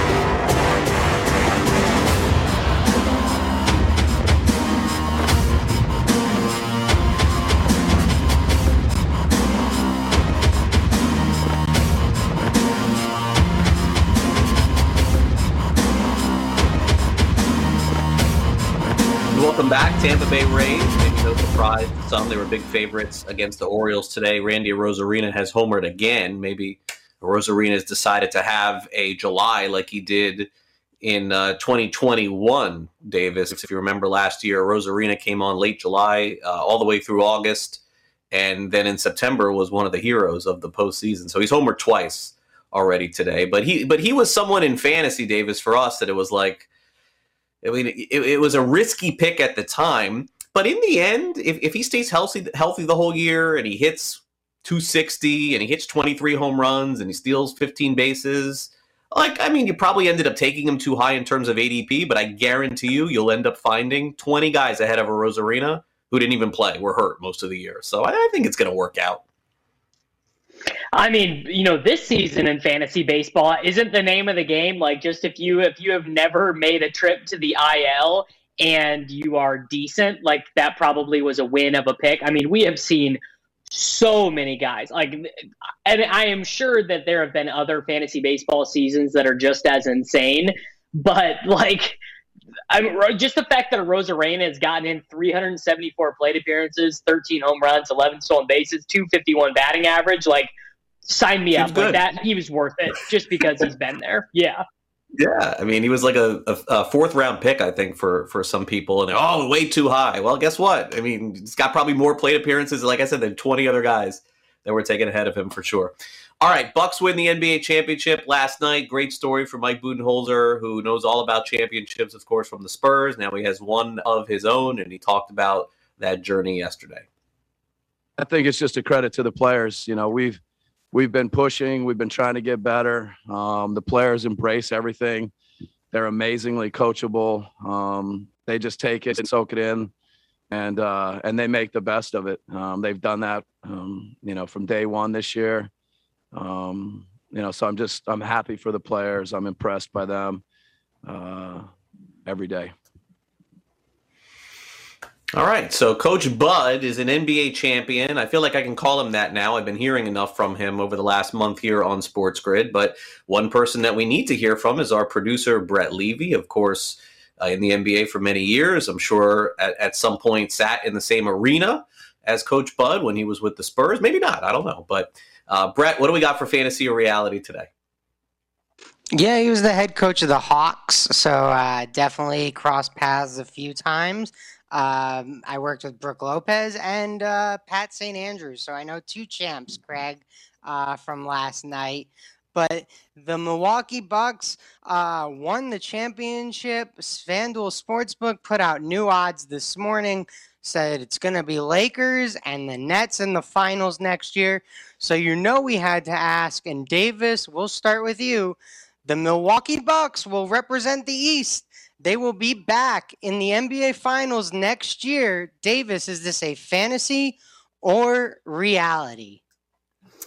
Welcome back, Tampa Bay Rays. Maybe no surprise to some. They were big favorites against the Orioles today. Randy Arozarena has homered again. Maybe Arozarena has decided to have a July like he did in uh, twenty twenty-one, Davis. If you remember last year, Arozarena came on late July, uh, all the way through August, and then in September was one of the heroes of the postseason. So he's homered twice already today. But he but he was someone in fantasy, Davis, for us that it was like, I mean, it, it was a risky pick at the time. But in the end, if, if he stays healthy, healthy the whole year and he hits two sixty and he hits twenty-three home runs and he steals fifteen bases, like, I mean, you probably ended up taking him too high in terms of A D P, but I guarantee you, you'll end up finding twenty guys ahead of Arozarena who didn't even play, were hurt most of the year. So I, I think it's going to work out. I mean, you know, this season in fantasy baseball isn't the name of the game. Like, just if you if you have never made a trip to the I L and you are decent, like, that probably was a win of a pick. I mean, we have seen so many guys, like, and I am sure that there have been other fantasy baseball seasons that are just as insane, but like, I mean, just the fact that Arozarena has gotten in three hundred seventy-four plate appearances, thirteen home runs, eleven stolen bases, two fifty-one batting average, like, sign me up. Like that. He was worth it just because he's been there. Yeah. Yeah, I mean, he was like a, a, a fourth round pick, I think, for, for some people. And, oh, way too high. Well, guess what? I mean, he's got probably more plate appearances, like I said, than twenty other guys that were taken ahead of him for sure. All right, Bucks win the N B A championship last night. Great story from Mike Budenholzer, who knows all about championships, of course, from the Spurs. Now he has one of his own, and he talked about that journey yesterday. I think it's just a credit to the players. You know, we've We've been pushing. We've been trying to get better. Um, the players embrace everything. They're amazingly coachable. Um, they just take it and soak it in, and uh, and they make the best of it. Um, they've done that, um, you know, from day one this year. Um, you know, so I'm just I'm happy for the players. I'm impressed by them uh, every day. All right, so Coach Bud is an N B A champion. I feel like I can call him that now. I've been hearing enough from him over the last month here on Sports Grid. But one person that we need to hear from is our producer, Brett Levy, of course, uh, in the N B A for many years. I'm sure at, at some point sat in the same arena as Coach Bud when he was with the Spurs. Maybe not. I don't know. But, uh, Brett, what do we got for fantasy or reality today? Yeah, he was the head coach of the Hawks, so uh, definitely crossed paths a few times. Um, I worked with Brooke Lopez and uh, Pat Saint Andrews, so I know two champs, Craig, uh, from last night. But the Milwaukee Bucks uh, won the championship. FanDuel Sportsbook put out new odds this morning, said it's going to be Lakers and the Nets in the finals next year. So you know we had to ask, and Davis, we'll start with you. The Milwaukee Bucks will represent the East. They will be back in the N B A Finals next year. Davis, is this a fantasy or reality?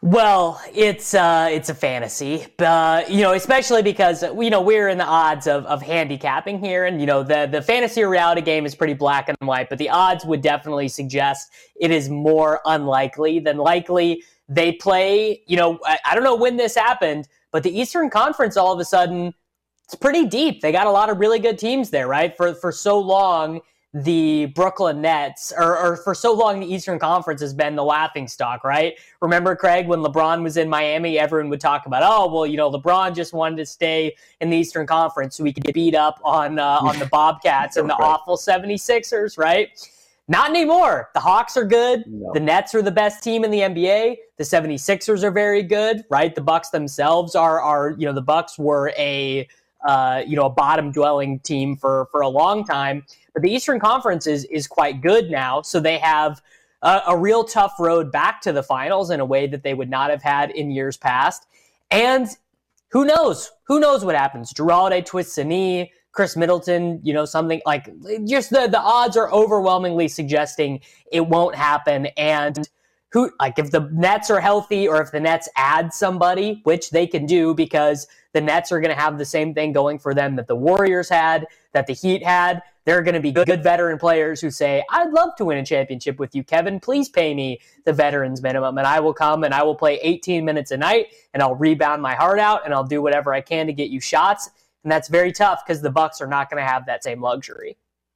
Well, it's uh, it's a fantasy, uh, you know, especially because you know we're in the odds of, of handicapping here, and you know the the fantasy or reality game is pretty black and white, but the odds would definitely suggest it is more unlikely than likely. They play, you know, I, I don't know when this happened, but the Eastern Conference all of a sudden it's pretty deep. They got a lot of really good teams there, right? For for so long. The Brooklyn Nets, or, or for so long, the Eastern Conference has been the laughingstock, right? Remember, Craig, when LeBron was in Miami, everyone would talk about, oh, well, you know, LeBron just wanted to stay in the Eastern Conference so he could get beat up on uh, on the Bobcats and the Right. awful seventy-sixers, right? Not anymore. The Hawks are good. No. The Nets are the best team in the N B A. The seventy-sixers are very good, right? The Bucks themselves are, are you know, the Bucks were a, uh, you know, a bottom-dwelling team for, for a long time. But the Eastern Conference is, is quite good now, so they have a, a real tough road back to the finals in a way that they would not have had in years past. And who knows? Who knows what happens? Jrue Holiday twists a knee, Chris Middleton, you know, something like just the, the odds are overwhelmingly suggesting it won't happen. And who, like, if the Nets are healthy or if the Nets add somebody, which they can do because the Nets are going to have the same thing going for them that the Warriors had, that the Heat had. There are going to be good, good veteran players who say, I'd love to win a championship with you, Kevin. Please pay me the veterans minimum, and I will come and I will play eighteen minutes a night, and I'll rebound my heart out, and I'll do whatever I can to get you shots. And that's very tough because the Bucks are not going to have that same luxury.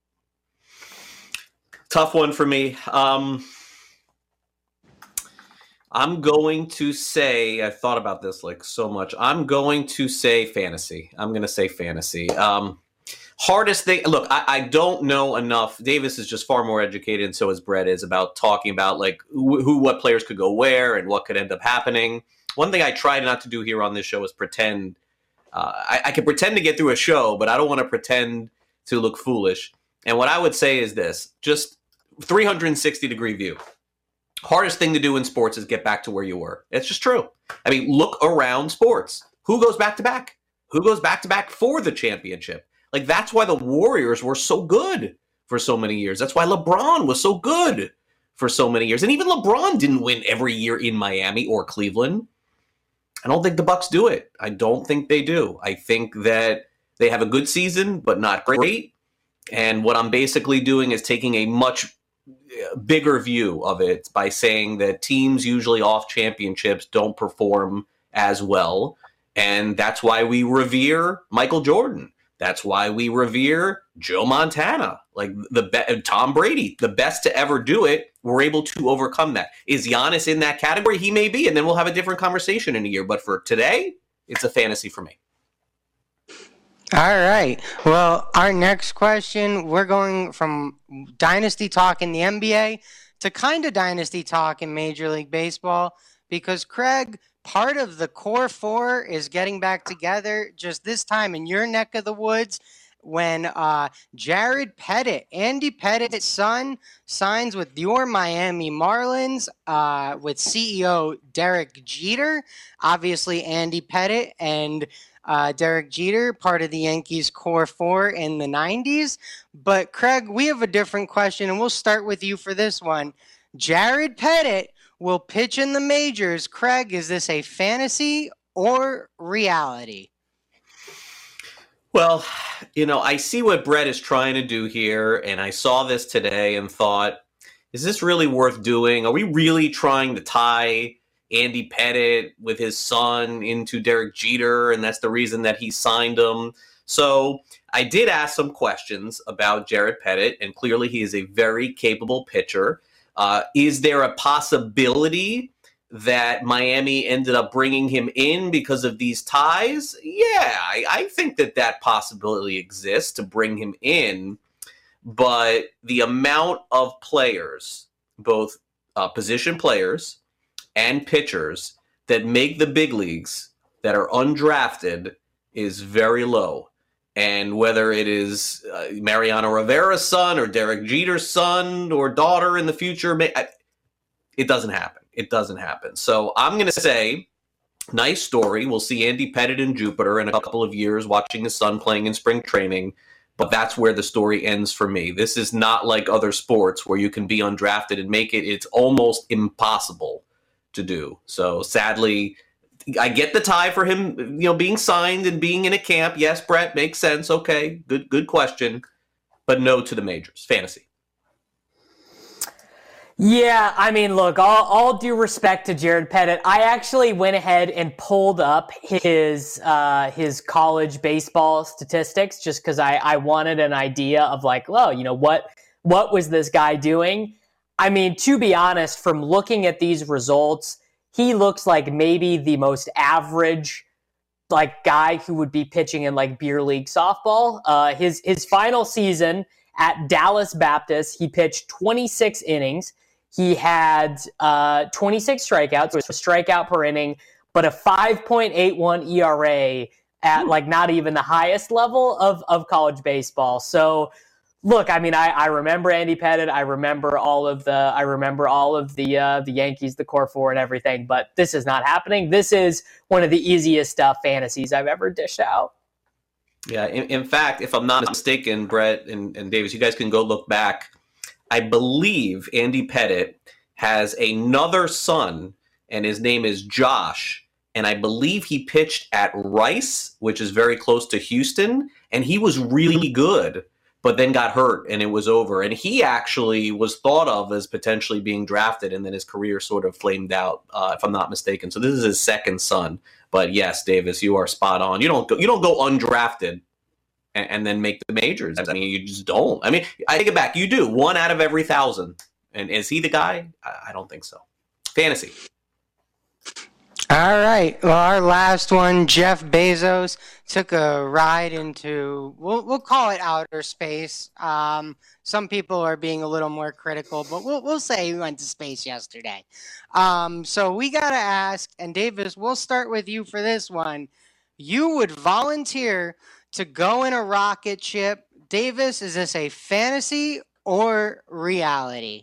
Tough one for me. Um, I'm going to say, I thought about this like so much. I'm going to say fantasy. I'm going to say fantasy. Um, hardest thing, look, I, I don't know enough. Davis is just far more educated, and so is Brett is, about talking about like who, who what players could go where and what could end up happening. One thing I try not to do here on this show is pretend. Uh, I, I can pretend to get through a show, but I don't want to pretend to look foolish. And what I would say is this, just three hundred sixty degree view. Hardest thing to do in sports is get back to where you were. It's just true. I mean, look around sports. Who goes back to back? Who goes back to back for the championship? Like, that's why the Warriors were so good for so many years. That's why LeBron was so good for so many years. And even LeBron didn't win every year in Miami or Cleveland. I don't think the Bucks do it. I don't think they do. I think that they have a good season, but not great. And what I'm basically doing is taking a much bigger view of it by saying that teams usually off championships don't perform as well. And that's why we revere Michael Jordan. That's why we revere Joe Montana, like the be- Tom Brady, the best to ever do it. We're able to overcome that. Is Giannis in that category? He may be, and then we'll have a different conversation in a year. But for today, it's a fantasy for me. All right. Well, our next question, we're going from dynasty talk in the N B A to kind of dynasty talk in Major League Baseball, because Craig, part of the core four is getting back together just this time in your neck of the woods when uh, Jared Pettit, Andy Pettit's son, signs with your Miami Marlins uh, with C E O Derek Jeter. Obviously, Andy Pettit and Uh, Derek Jeter, part of the Yankees core four in the nineties. But Craig, we have a different question, and we'll start with you for this one. Jared Pettit will pitch in the majors. Craig, is this a fantasy or reality? Well, you know, I see what Brett is trying to do here, and I saw this today and thought, is this really worth doing? Are we really trying to tie Andy Pettit with his son into Derek Jeter, and that's the reason that he signed him? So I did ask some questions about Jared Pettit, and clearly he is a very capable pitcher. Uh, is there a possibility that Miami ended up bringing him in because of these ties? Yeah, I, I think that that possibility exists to bring him in, but the amount of players, both uh, position players and pitchers, that make the big leagues that are undrafted is very low. And whether it is uh, Mariano Rivera's son or Derek Jeter's son or daughter in the future, it doesn't happen. It doesn't happen. So I'm going to say, nice story. We'll see Andy Pettit in Jupiter in a couple of years watching his son playing in spring training. But that's where the story ends for me. This is not like other sports where you can be undrafted and make it. It's almost impossible to do. So sadly, I get the tie for him, you know, being signed and being in a camp. Yes, Brett, makes sense. Okay, good, good question. But no to the majors. Fantasy. Yeah, I mean, look, all, all due respect to Jared Pettit, I actually went ahead and pulled up his uh, his college baseball statistics just because I, I wanted an idea of like, well, you know, what what was this guy doing? I mean, to be honest, from looking at these results, he looks like maybe the most average like guy who would be pitching in like beer league softball. Uh, his his final season at Dallas Baptist, he pitched twenty-six innings. He had uh, twenty-six strikeouts, so a strikeout per inning, but a five point eight one E R A at like not even the highest level of, of college baseball. So, look, I mean, I, I remember Andy Pettit. I remember all of the I remember all of the uh, the Yankees, the core four, and everything. But this is not happening. This is one of the easiest uh, fantasies I've ever dished out. Yeah, in, in fact, if I'm not mistaken, Brett and, and Davis, you guys can go look back. I believe Andy Pettit has another son, and his name is Josh. And I believe he pitched at Rice, which is very close to Houston, and he was really good, but then got hurt, and it was over. And he actually was thought of as potentially being drafted, and then his career sort of flamed out, uh, if I'm not mistaken. So this is his second son. But yes, Davis, you are spot on. You don't go, you don't go undrafted and, and then make the majors. I mean, you just don't. I mean, I take it back. You do. One out of every thousand. And is he the guy? I, I don't think so. Fantasy. All right. Well, our last one, Jeff Bezos took a ride into, we'll, we'll call it outer space. Um, some people are being a little more critical, but we'll, we'll say he went to space yesterday. Um, so we got to ask, and Davis, we'll start with you for this one. You would volunteer to go in a rocket ship. Davis, is this a fantasy or reality?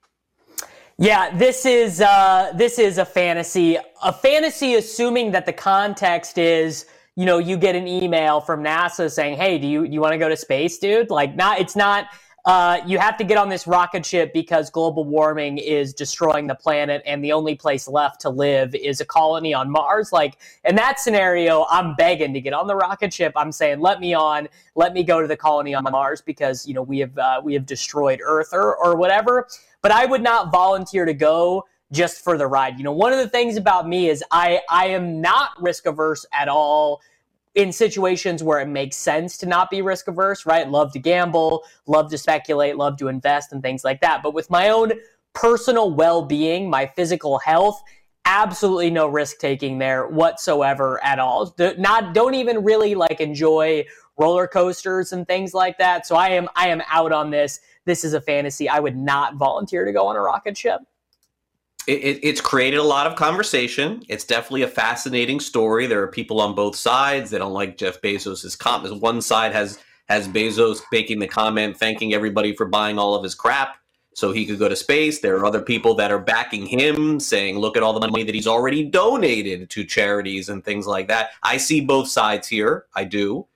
Yeah, this is uh, this is a fantasy. A fantasy, assuming that the context is, you know, you get an email from NASA saying, "Hey, do you you want to go to space, dude?" Like, not it's not. Uh, you have to get on this rocket ship because global warming is destroying the planet, and the only place left to live is a colony on Mars. Like, in that scenario, I'm begging to get on the rocket ship. I'm saying, let me on, let me go to the colony on Mars because, you know, we have uh, we have destroyed Earth or or whatever. But I would not volunteer to go just for the ride. You know, one of the things about me is I I am not risk averse at all in situations where it makes sense to not be risk averse, right? Love to gamble, love to speculate, love to invest and things like that. But with my own personal well-being, my physical health, absolutely no risk taking there whatsoever at all. Not don't even really like enjoy roller coasters and things like that. So I am I am out on this. This is a fantasy. I would not volunteer to go on a rocket ship. It, it, it's created a lot of conversation. It's definitely a fascinating story. There are people on both sides that don't like Jeff Bezos' comment. One side has has Bezos making the comment, thanking everybody for buying all of his crap so he could go to space. There are other people that are backing him, saying, look at all the money that he's already donated to charities and things like that. I see both sides here. I do.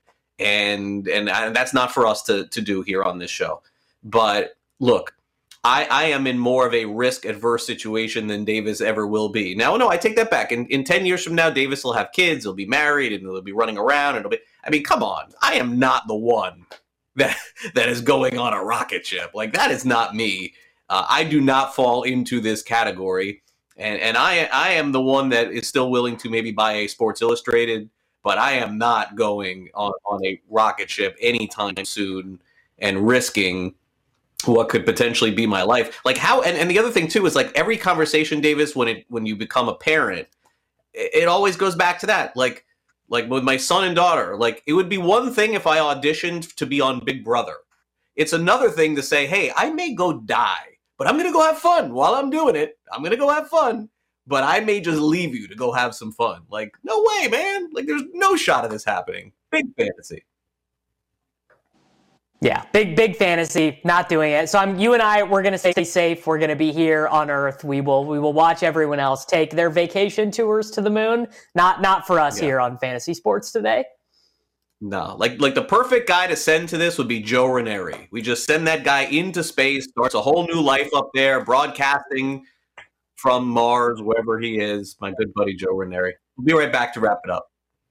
And and, and that's not for us to, to do here on this show. But look, I, I am in more of a risk-adverse situation than Davis ever will be. Now, no, I take that back. In, in ten years from now, Davis will have kids, he'll be married, and he'll be running around. And it'll be, I mean, come on. I am not the one that that is going on a rocket ship. Like, that is not me. Uh, I do not fall into this category. And, and I, I am the one that is still willing to maybe buy a Sports Illustrated, but I am not going on, on a rocket ship anytime soon and risking what could potentially be my life. Like how, and, and the other thing too is like every conversation, Davis, when it when you become a parent, it, it always goes back to that. Like like with my son and daughter, like it would be one thing if I auditioned to be on Big Brother. It's another thing to say, hey, I may go die, but I'm gonna go have fun while I'm doing it. I'm gonna go have fun, but I may just leave you to go have some fun. Like, no way, man. Like there's no shot of this happening. Big fantasy. Yeah, big, big fantasy, not doing it. So I'm, you and I, we're going to stay safe. We're going to be here on Earth. We will, we will watch everyone else take their vacation tours to the moon. Not, not for us yeah. here on Fantasy Sports Today. No, like, like the perfect guy to send to this would be Joe Ranieri. We just send that guy into space, starts a whole new life up there, broadcasting from Mars, wherever he is, my good buddy Joe Ranieri. We'll be right back to wrap it up.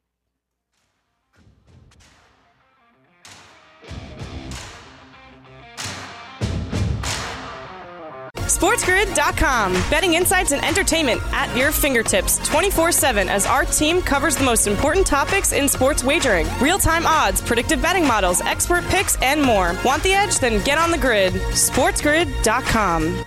SportsGrid dot com. Betting insights and entertainment at your fingertips twenty-four seven as our team covers the most important topics in sports wagering. Real-time odds, predictive betting models, expert picks, and more. Want the edge? Then get on the grid. SportsGrid dot com.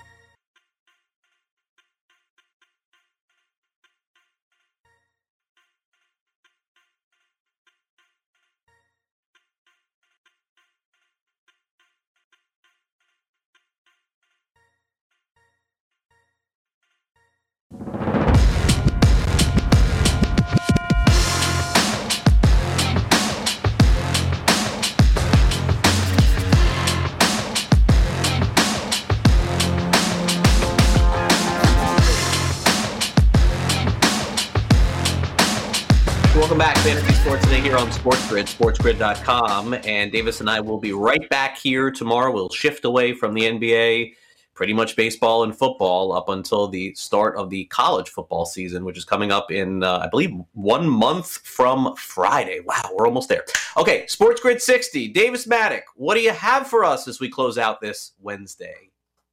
Welcome back, Fantasy Sports Today here on SportsGrid, SportsGrid dot com, and Davis and I will be right back here tomorrow. We'll shift away from the N B A, pretty much baseball and football, up until the start of the college football season, which is coming up in, uh, I believe, one month from Friday. Wow, we're almost there. Okay, SportsGrid sixty, Davis Maddock, what do you have for us as we close out this Wednesday?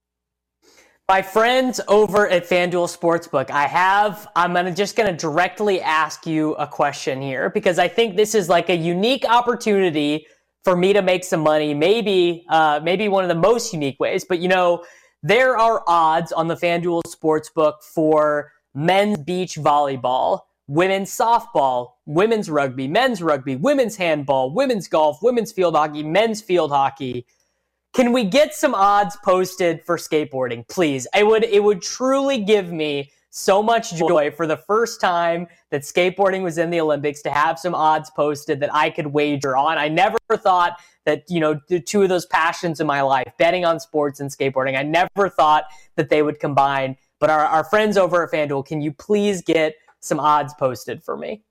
My friends over at FanDuel Sportsbook, I have, I'm gonna just going to directly ask you a question here because I think this is like a unique opportunity for me to make some money, maybe, uh, maybe one of the most unique ways. But, you know, there are odds on the FanDuel Sportsbook for men's beach volleyball, women's softball, women's rugby, men's rugby, women's handball, women's golf, women's field hockey, men's field hockey. Can we get some odds posted for skateboarding, please? It would it would truly give me so much joy for the first time that skateboarding was in the Olympics to have some odds posted that I could wager on. I never thought that, you know, the two of those passions in my life, betting on sports and skateboarding, I never thought that they would combine. But our, our friends over at FanDuel, can you please get some odds posted for me?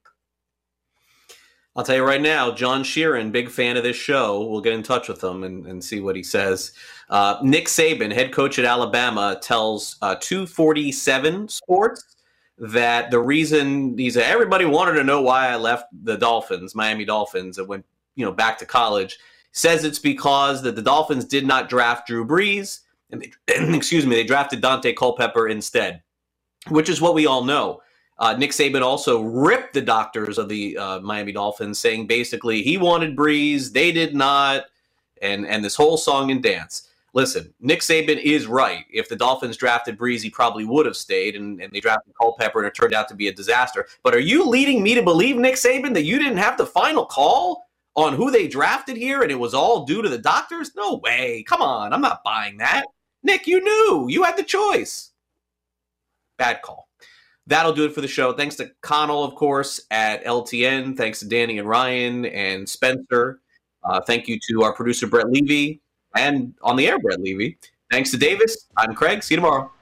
I'll tell you right now, John Sheeran, big fan of this show. We'll get in touch with him and, and see what he says. Uh, Nick Saban, head coach at Alabama, tells uh, two forty-seven Sports that the reason he's everybody wanted to know why I left the Dolphins, Miami Dolphins, and went you know back to college. Says it's because that the Dolphins did not draft Drew Brees, and they, excuse me, they drafted Dante Culpepper instead, which is what we all know. Uh, Nick Saban also ripped the doctors of the uh, Miami Dolphins, saying basically he wanted Brees, they did not, and and this whole song and dance. Listen, Nick Saban is right. If the Dolphins drafted Brees, he probably would have stayed, and, and they drafted Culpepper, and it turned out to be a disaster. But are you leading me to believe, Nick Saban, that you didn't have the final call on who they drafted here, and it was all due to the doctors? No way. Come on, I'm not buying that. Nick, you knew. You had the choice. Bad call. That'll do it for the show. Thanks to Connell, of course, at L T N. Thanks to Danny and Ryan and Spencer. Uh, thank you to our producer, Brett Levy, and on the air, Brett Levy. Thanks to Davis. I'm Craig. See you tomorrow.